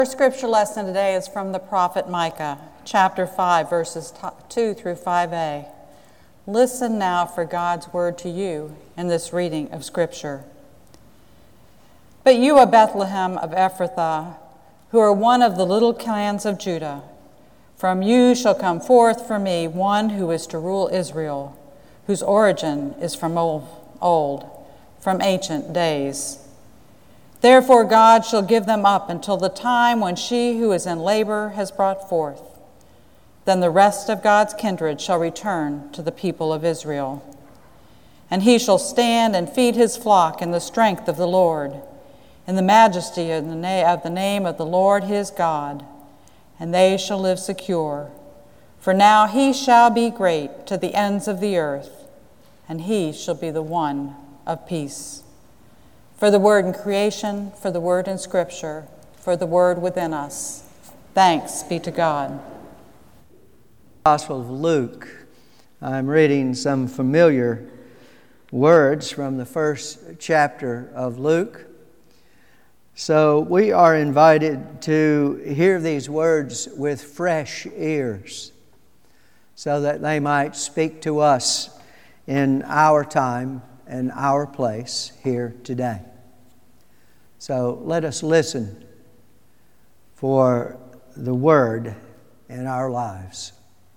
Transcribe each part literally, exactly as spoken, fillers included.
Our scripture lesson today is from the prophet Micah, chapter five, verses two through five a. Listen now for God's word to you in this reading of scripture. But you, O Bethlehem of Ephrathah, who are one of the little clans of Judah, from you shall come forth for me one who is to rule Israel, whose origin is from old, old, from ancient days. Therefore God shall give them up until the time when she who is in labor has brought forth. Then the rest of God's kindred shall return to the people of Israel. And he shall stand and feed his flock in the strength of the Lord, in the majesty of the name of the Lord his God, and they shall live secure. For now he shall be great to the ends of the earth, and he shall be the one of peace. For the word in creation, for the word in Scripture, for the word within us. Thanks be to God. Gospel of Luke. I'm reading some familiar words from the first chapter of Luke. So we are invited to hear these words with fresh ears so that they might speak to us in our time and our place here today. So let us listen for the word in our lives.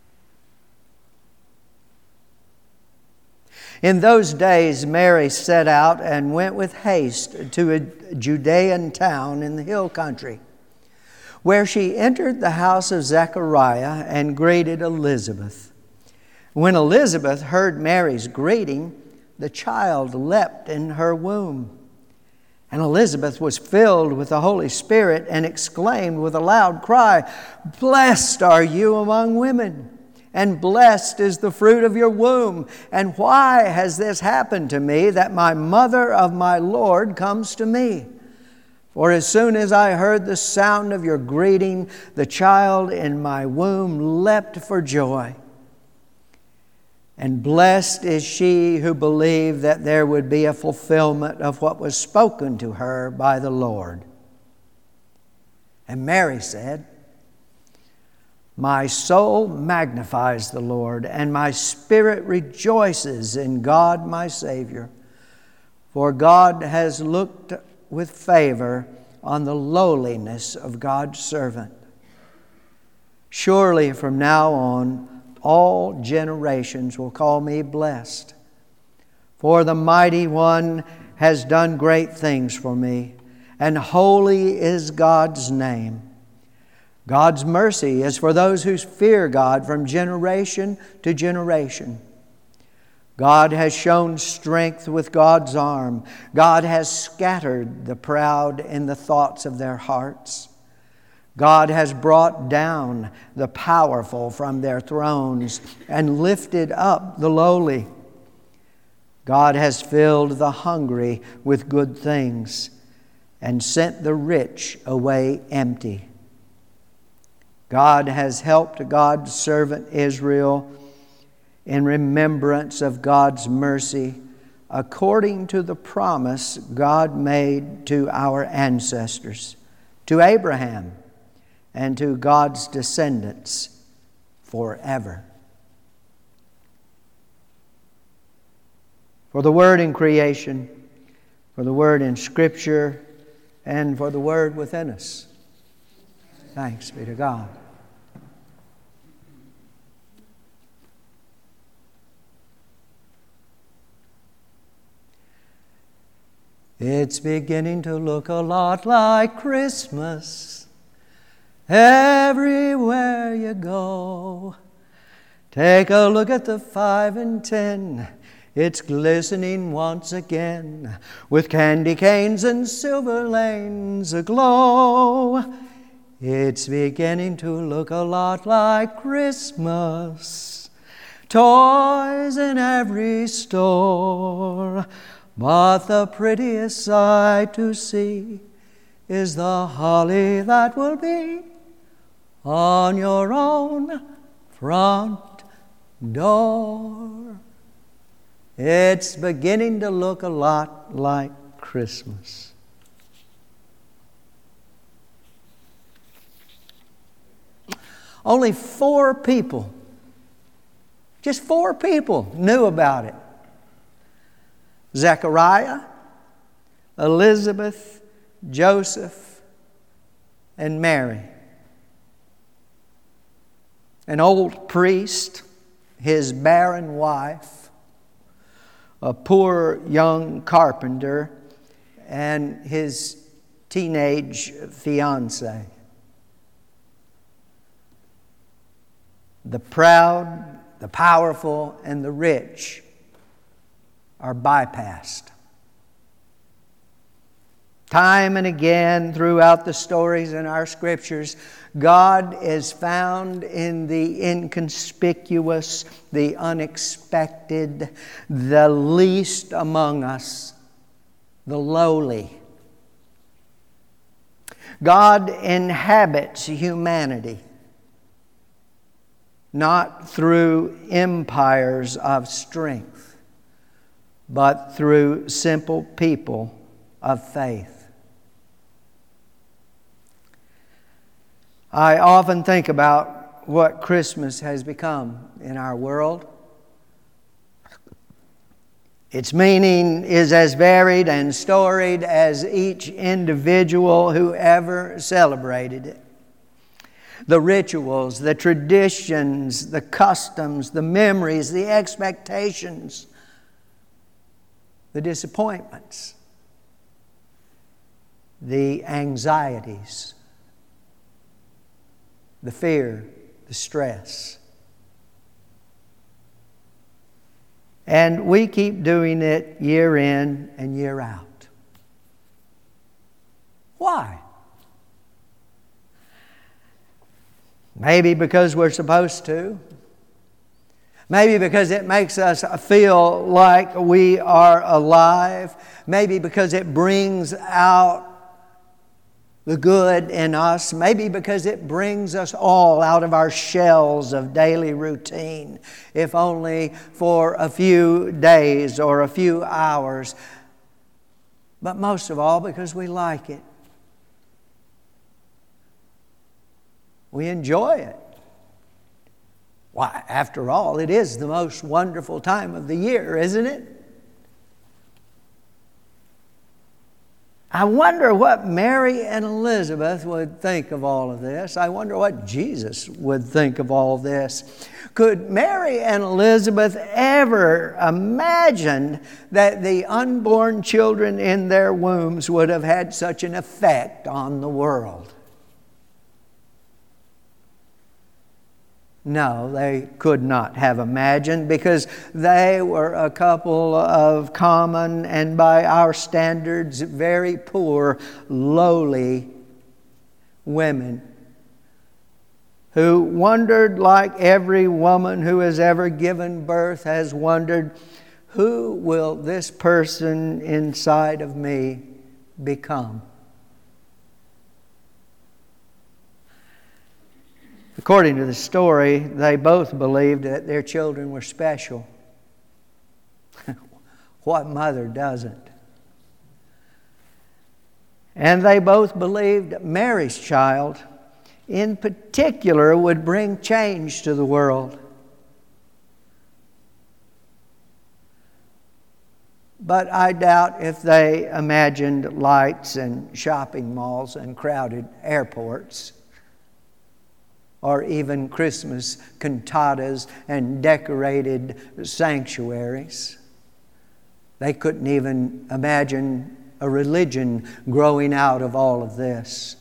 In those days, Mary set out and went with haste to a Judean town in the hill country, where she entered the house of Zechariah and greeted Elizabeth. When Elizabeth heard Mary's greeting, the child leapt in her womb. And Elizabeth was filled with the Holy Spirit and exclaimed with a loud cry, "Blessed are you among women, and blessed is the fruit of your womb. And why has this happened to me, that my mother of my Lord comes to me? For as soon as I heard the sound of your greeting, the child in my womb leapt for joy. And blessed is she who believed that there would be a fulfillment of what was spoken to her by the Lord." And Mary said, "My soul magnifies the Lord, and my spirit rejoices in God my Savior. For God has looked with favor on the lowliness of God's servant. Surely from now on, all generations will call me blessed. For the Mighty One has done great things for me, and holy is God's name. God's mercy is for those who fear God from generation to generation. God has shown strength with God's arm. God has scattered the proud in the thoughts of their hearts. God has brought down the powerful from their thrones and lifted up the lowly. God has filled the hungry with good things and sent the rich away empty. God has helped God's servant Israel in remembrance of God's mercy, according to the promise God made to our ancestors, to Abraham, and to God's descendants forever." For the word in creation, for the word in Scripture, and for the word within us. Thanks be to God. It's beginning to look a lot like Christmas everywhere you go. Take a look at the five and ten. It's glistening once again, with candy canes and silver lanes aglow. It's beginning to look a lot like Christmas. Toys in every store. But the prettiest sight to see is the holly that will be on your own front door. It's beginning to look a lot like Christmas. Only four people, just four people knew about it. Zechariah, Elizabeth, Joseph, and Mary. An old priest, his barren wife, a poor young carpenter, and his teenage fiancée. The proud, the powerful, and the rich are bypassed. Time and again throughout the stories in our scriptures, God is found in the inconspicuous, the unexpected, the least among us, the lowly. God inhabits humanity, not through empires of strength, but through simple people of faith. I often think about what Christmas has become in our world. Its meaning is as varied and storied as each individual who ever celebrated it. The rituals, the traditions, the customs, the memories, the expectations, the disappointments, the anxieties, the fear, the stress. And we keep doing it year in and year out. Why? Maybe because we're supposed to. Maybe because it makes us feel like we are alive. Maybe because it brings out the good in us. Maybe because it brings us all out of our shells of daily routine, if only for a few days or a few hours. But most of all, because we like it. We enjoy it. Why, after all, it is the most wonderful time of the year, isn't it? I wonder what Mary and Elizabeth would think of all of this. I wonder what Jesus would think of all this. Could Mary and Elizabeth ever imagine that the unborn children in their wombs would have had such an effect on the world? No, they could not have imagined, because they were a couple of common and, by our standards, very poor, lowly women who wondered, like every woman who has ever given birth has wondered, who will this person inside of me become? According to the story, they both believed that their children were special. What mother doesn't? And they both believed Mary's child, in particular, would bring change to the world. But I doubt if they imagined lights and shopping malls and crowded airports, or even Christmas cantatas and decorated sanctuaries. They couldn't even imagine a religion growing out of all of this.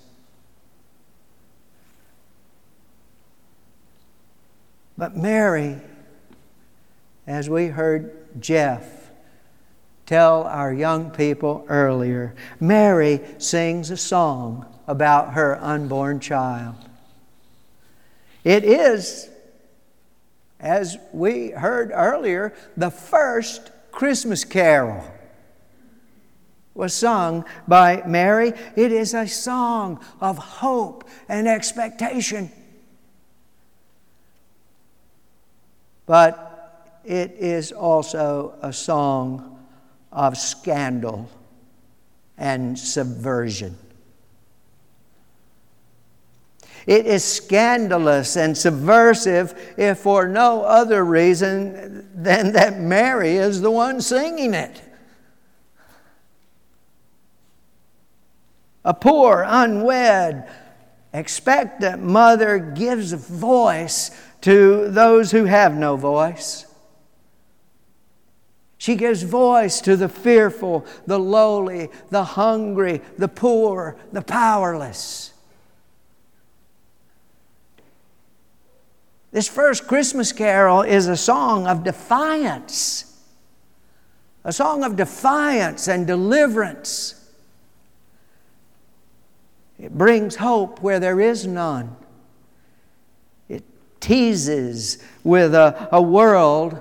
But Mary, as we heard Jeff tell our young people earlier, Mary sings a song about her unborn child. It is, as we heard earlier, the first Christmas carol was sung by Mary. It is a song of hope and expectation. But it is also a song of scandal and subversion. It is scandalous and subversive if for no other reason than that Mary is the one singing it. A poor, unwed, expectant mother gives voice to those who have no voice. She gives voice to the fearful, the lowly, the hungry, the poor, the powerless. This first Christmas carol is a song of defiance. A song of defiance and deliverance. It brings hope where there is none. It teases with a, a world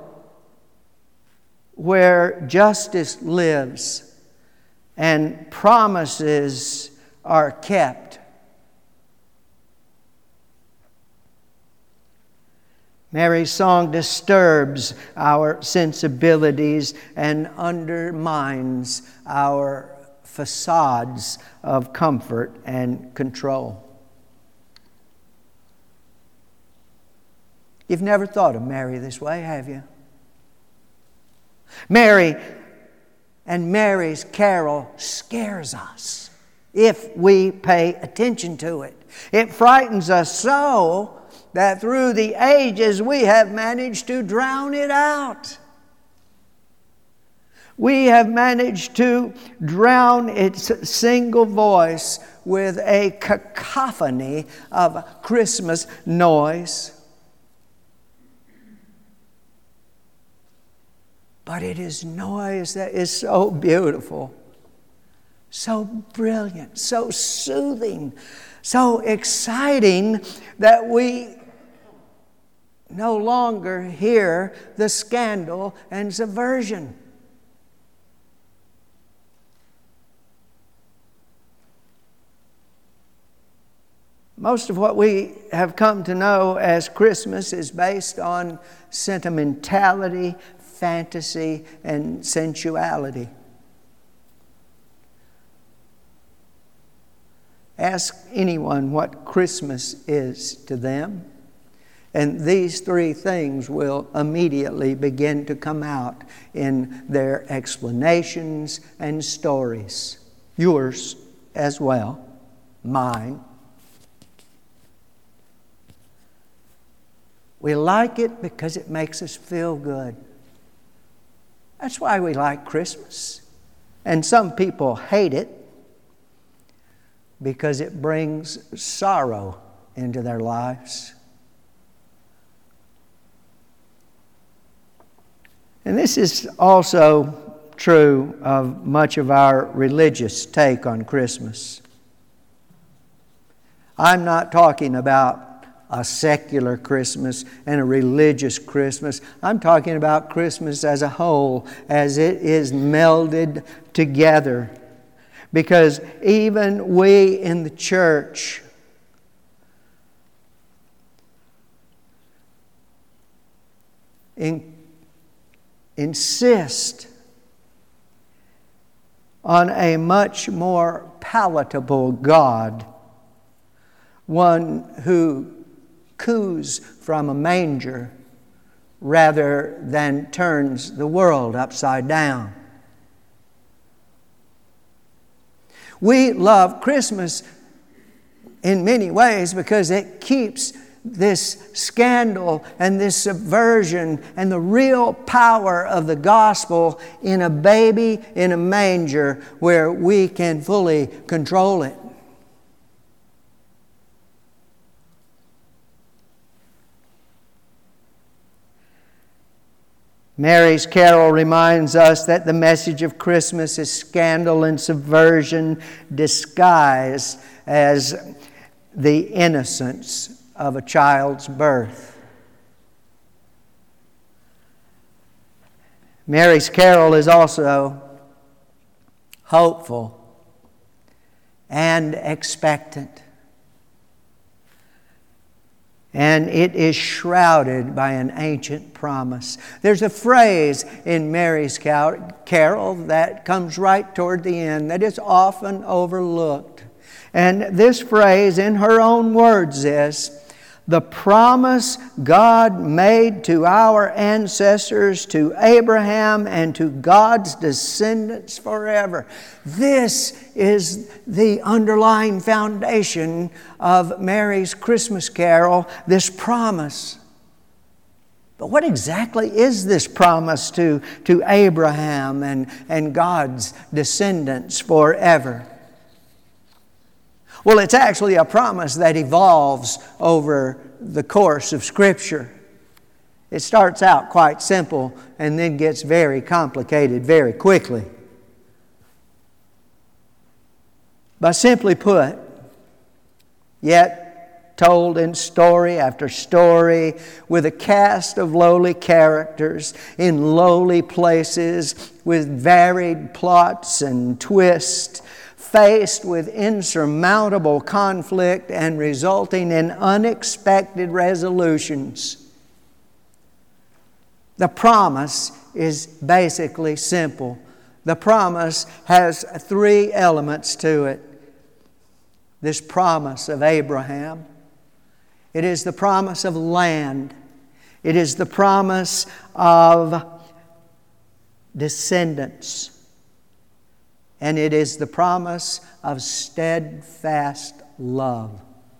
where justice lives and promises are kept. Mary's song disturbs our sensibilities and undermines our facades of comfort and control. You've never thought of Mary this way, have you? Mary and Mary's carol scares us if we pay attention to it. It frightens us so that through the ages we have managed to drown it out. We have managed to drown its single voice with a cacophony of Christmas noise. But it is noise that is so beautiful, so brilliant, so soothing, so exciting that we no longer hear the scandal and subversion. Most of what we have come to know as Christmas is based on sentimentality, fantasy, and sensuality. Ask anyone what Christmas is to them, and these three things will immediately begin to come out in their explanations and stories. Yours as well, mine. We like it because it makes us feel good. That's why we like Christmas. And some people hate it because it brings sorrow into their lives. And this is also true of much of our religious take on Christmas. I'm not talking about a secular Christmas and a religious Christmas. I'm talking about Christmas as a whole, as it is melded together. Because even we in the church in, insist on a much more palatable God, one who coos from a manger rather than turns the world upside down. We love Christmas in many ways because it keeps this scandal and this subversion and the real power of the gospel in a baby in a manger where we can fully control it. Mary's carol reminds us that the message of Christmas is scandal and subversion disguised as the innocence of a child's birth. Mary's carol is also hopeful and expectant. And it is shrouded by an ancient promise. There's a phrase in Mary's carol that comes right toward the end that is often overlooked. And this phrase, in her own words, is the promise God made to our ancestors, to Abraham, and to God's descendants forever. This is the underlying foundation of Mary's Christmas carol, this promise. But what exactly is this promise to, to Abraham and, and God's descendants forever? Well, it's actually a promise that evolves over the course of Scripture. It starts out quite simple and then gets very complicated very quickly. But simply put, yet told in story after story with a cast of lowly characters in lowly places with varied plots and twists, faced with insurmountable conflict and resulting in unexpected resolutions. The promise is basically simple. The promise has three elements to it. This promise of Abraham. It is the promise of land. It is the promise of descendants. And it is the promise of steadfast love.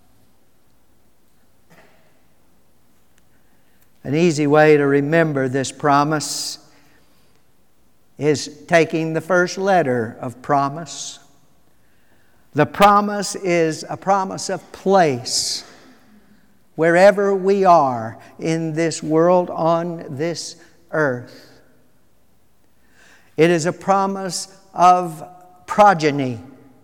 An easy way to remember this promise is taking the first letter of promise. The promise is a promise of place. Wherever we are in this world, on this earth. It is a promise of progeny.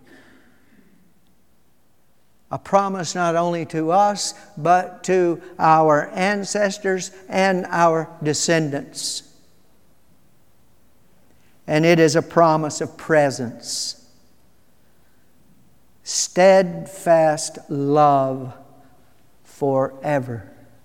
A promise not only to us, but to our ancestors and our descendants. And it is a promise of presence. Steadfast love forever.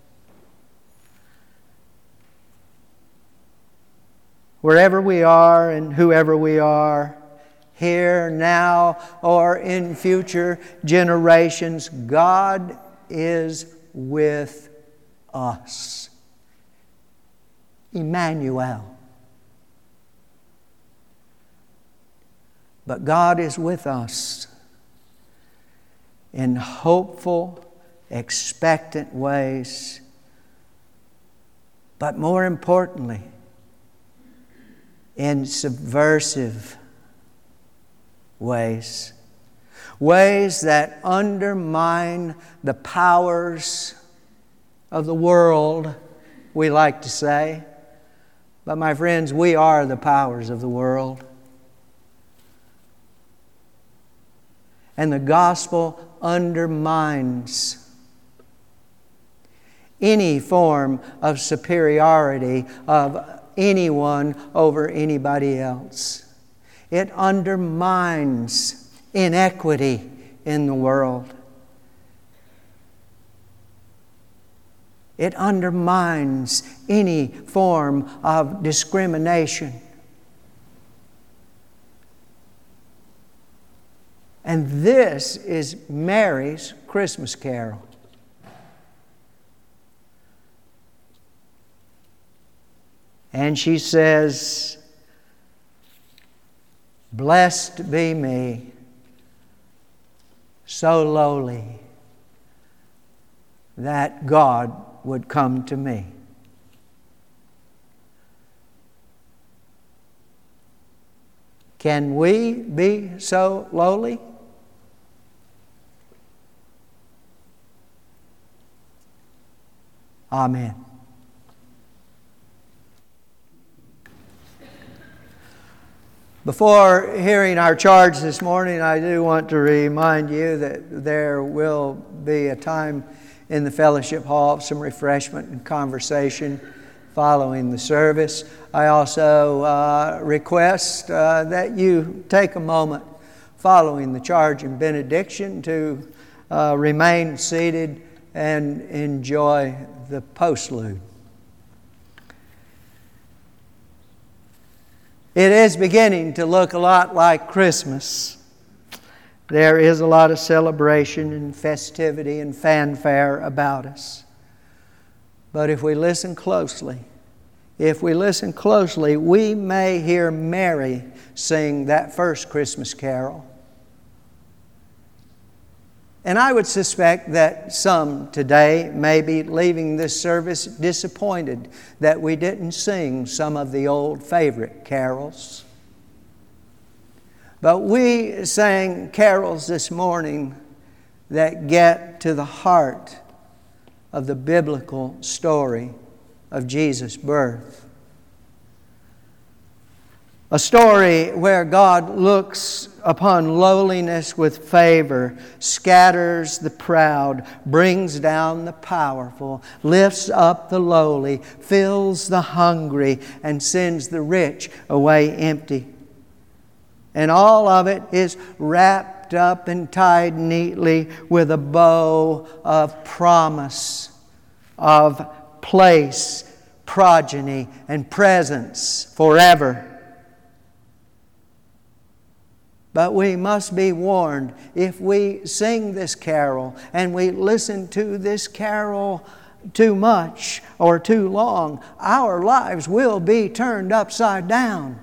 Wherever we are and whoever we are, here, now, or in future generations, God is with us. Emmanuel. But God is with us in hopeful, expectant ways. But more importantly, in subversive ways. Ways that undermine the powers of the world, we like to say. But my friends, we are the powers of the world. And the gospel undermines any form of superiority of anyone over anybody else. It undermines inequity in the world. It undermines any form of discrimination. And this is Mary's Christmas carol. And she says, "Blessed be me, so lowly, that God would come to me." Can we be so lowly? Amen. Before hearing our charge this morning, I do want to remind you that there will be a time in the fellowship hall, some refreshment and conversation following the service. I also uh, request uh, that you take a moment following the charge and benediction to uh, remain seated and enjoy the postlude. It is beginning to look a lot like Christmas. There is a lot of celebration and festivity and fanfare about us. But if we listen closely, if we listen closely, we may hear Mary sing that first Christmas carol. And I would suspect that some today may be leaving this service disappointed that we didn't sing some of the old favorite carols. But we sang carols this morning that get to the heart of the biblical story of Jesus' birth. A story where God looks upon lowliness with favor, scatters the proud, brings down the powerful, lifts up the lowly, fills the hungry, and sends the rich away empty. And all of it is wrapped up and tied neatly with a bow of promise, of place, progeny, and presence forever. But we must be warned, if we sing this carol and we listen to this carol too much or too long, our lives will be turned upside down.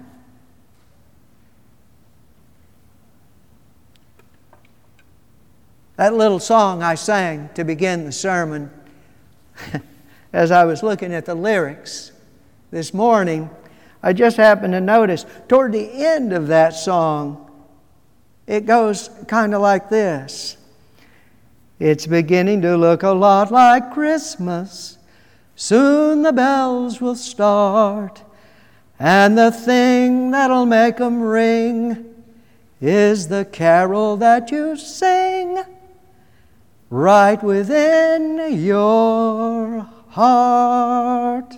That little song I sang to begin the sermon, as I was looking at the lyrics this morning, I just happened to notice toward the end of that song, it goes kind of like this. It's beginning to look a lot like Christmas. Soon the bells will start, and the thing that'll make 'em ring is the carol that you sing right within your heart.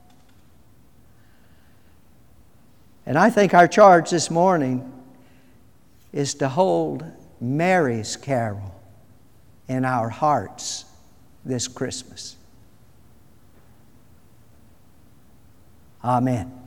And I think our charge this morning is to hold Mary's carol in our hearts this Christmas. Amen.